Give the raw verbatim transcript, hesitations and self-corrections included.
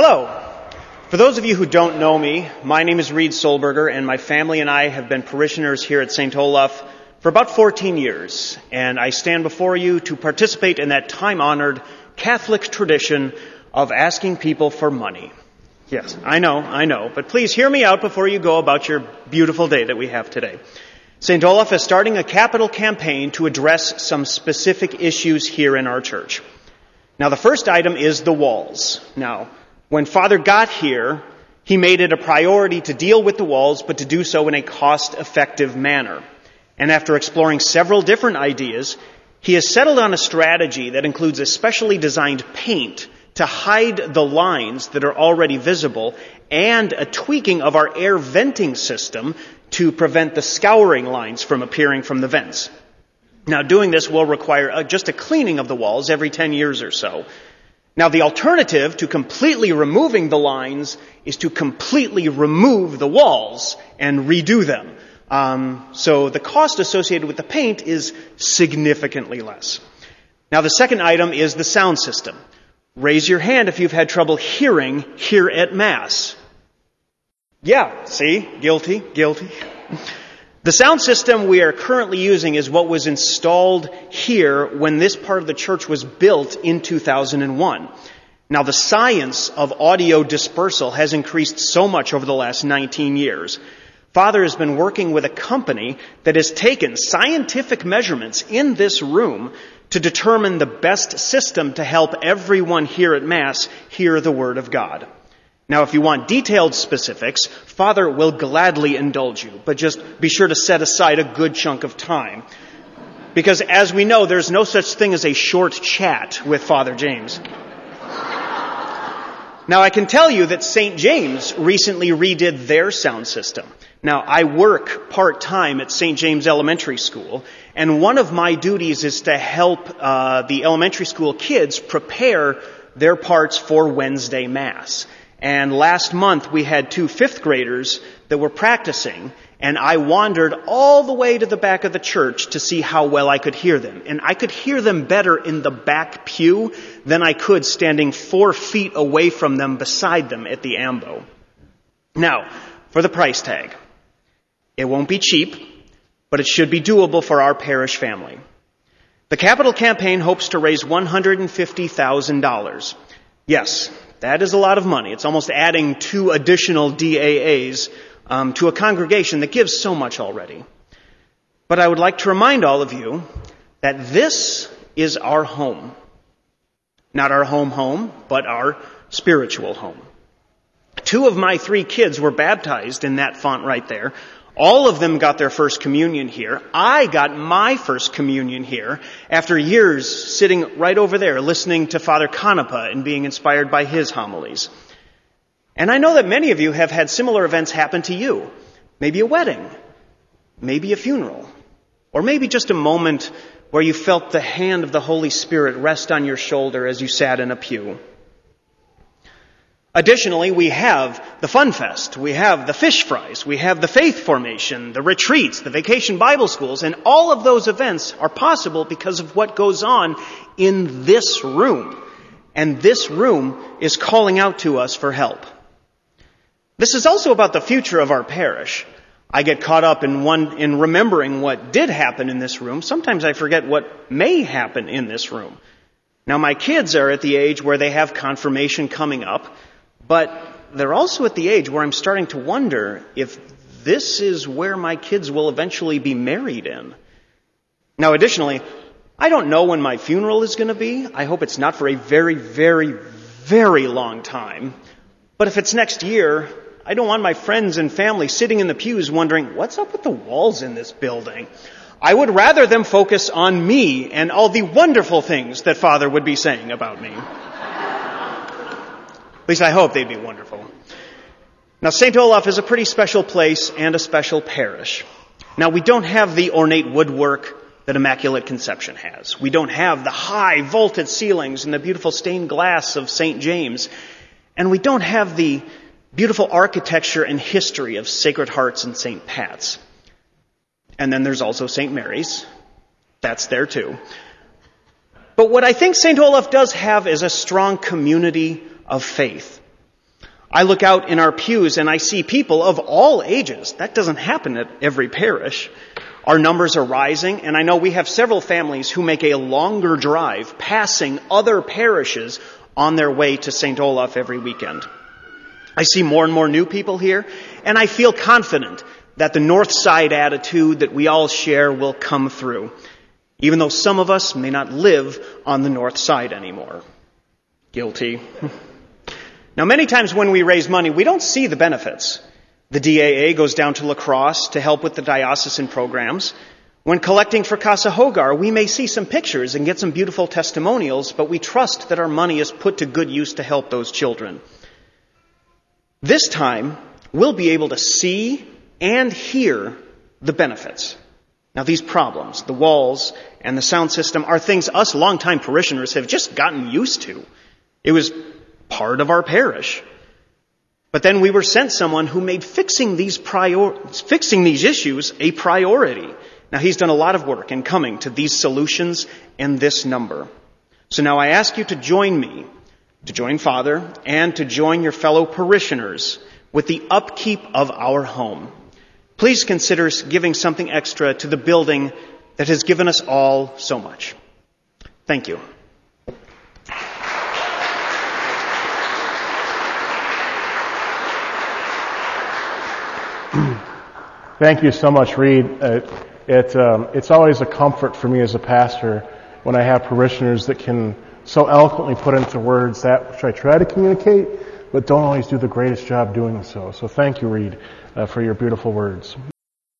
Hello. For those of you who don't know me, my name is Reed Solberger, and my family and I have been parishioners here at Saint Olaf for about fourteen years, and I stand before you to participate in that time-honored Catholic tradition of asking people for money. Yes, I know, I know, but please hear me out before you go about your beautiful day that we have today. Saint Olaf is starting a capital campaign to address some specific issues here in our church. Now, the first item is the walls. Now, when Father got here, he made it a priority to deal with the walls, but to do so in a cost-effective manner. And after exploring several different ideas, he has settled on a strategy that includes a specially designed paint to hide the lines that are already visible and a tweaking of our air venting system to prevent the scouring lines from appearing from the vents. Now, doing this will require uh, just a cleaning of the walls every ten years or so. Now, the alternative to completely removing the lines is to completely remove the walls and redo them. Um, so the cost associated with the paint is significantly less. Now, the second item is the sound system. Raise your hand if you've had trouble hearing here at Mass. Yeah, see? Guilty, guilty. The sound system we are currently using is what was installed here when this part of the church was built in two thousand one. Now, the science of audio dispersal has increased so much over the last nineteen years. Father has been working with a company that has taken scientific measurements in this room to determine the best system to help everyone here at Mass hear the Word of God. Now, if you want detailed specifics, Father will gladly indulge you, but just be sure to set aside a good chunk of time. Because as we know, there's no such thing as a short chat with Father James. Now, I can tell you that Saint James recently redid their sound system. Now, I work part-time at Saint James Elementary School, and one of my duties is to help uh, the elementary school kids prepare their parts for Wednesday Mass. And last month we had two fifth graders that were practicing, and I wandered all the way to the back of the church to see how well I could hear them. And I could hear them better in the back pew than I could standing four feet away from them beside them at the ambo. Now, for the price tag. It won't be cheap, but it should be doable for our parish family. The capital campaign hopes to raise one hundred fifty thousand dollars. Yes, that is a lot of money. It's almost adding two additional D A As um, to a congregation that gives so much already. But I would like to remind all of you that this is our home. Not our home home, but our spiritual home. Two of my three kids were baptized in that font right there. All of them got their first communion here. I got my first communion here after years sitting right over there listening to Father Canepa and being inspired by his homilies. And I know that many of you have had similar events happen to you. Maybe a wedding, maybe a funeral, or maybe just a moment where you felt the hand of the Holy Spirit rest on your shoulder as you sat in a pew. Additionally, we have the Fun Fest, we have the fish fries, we have the faith formation, the retreats, the vacation Bible schools, and all of those events are possible because of what goes on in this room. And this room is calling out to us for help. This is also about the future of our parish. I get caught up in one in remembering what did happen in this room. Sometimes I forget what may happen in this room. Now, my kids are at the age where they have confirmation coming up. But they're also at the age where I'm starting to wonder if this is where my kids will eventually be married in. Now, additionally, I don't know when my funeral is going to be. I hope it's not for a very, very, very long time. But if it's next year, I don't want my friends and family sitting in the pews wondering, what's up with the walls in this building? I would rather them focus on me and all the wonderful things that Father would be saying about me. At least I hope they'd be wonderful. Now, Saint Olaf is a pretty special place and a special parish. Now, we don't have the ornate woodwork that Immaculate Conception has. We don't have the high vaulted ceilings and the beautiful stained glass of Saint James. And we don't have the beautiful architecture and history of Sacred Hearts and Saint Pat's. And then there's also Saint Mary's. That's there too. But what I think Saint Olaf does have is a strong community of faith. I look out in our pews and I see people of all ages. That doesn't happen at every parish. Our numbers are rising, and I know we have several families who make a longer drive passing other parishes on their way to Saint Olaf every weekend. I see more and more new people here, and I feel confident that the North Side attitude that we all share will come through, even though some of us may not live on the North Side anymore. Guilty. Now, many times when we raise money, we don't see the benefits. The D A A goes down to La Crosse to help with the diocesan programs. When collecting for Casa Hogar, we may see some pictures and get some beautiful testimonials, but we trust that our money is put to good use to help those children. This time, we'll be able to see and hear the benefits. Now, these problems, the walls and the sound system, are things us longtime parishioners have just gotten used to. It was part of our parish. But then we were sent someone who made fixing these prior, fixing these issues a priority. Now, he's done a lot of work in coming to these solutions and this number. So now I ask you to join me, to join Father, and to join your fellow parishioners with the upkeep of our home. Please consider giving something extra to the building that has given us all so much. Thank you. Thank you so much, Reed. Uh, it, um, it's always a comfort for me as a pastor when I have parishioners that can so eloquently put into words that which I try to communicate, but don't always do the greatest job doing so. So thank you, Reed, uh, for your beautiful words.